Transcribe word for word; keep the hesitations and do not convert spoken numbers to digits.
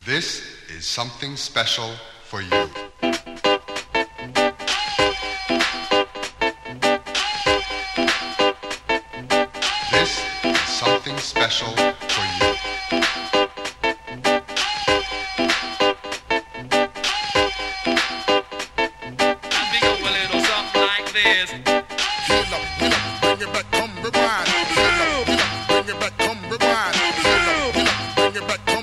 This is something special for you. This is something special for you. And we go a little something like this. Get up, get up, bring it back, come rewind. Get up, get up, bring it back, come rewind. Get up, get up, bring it back, come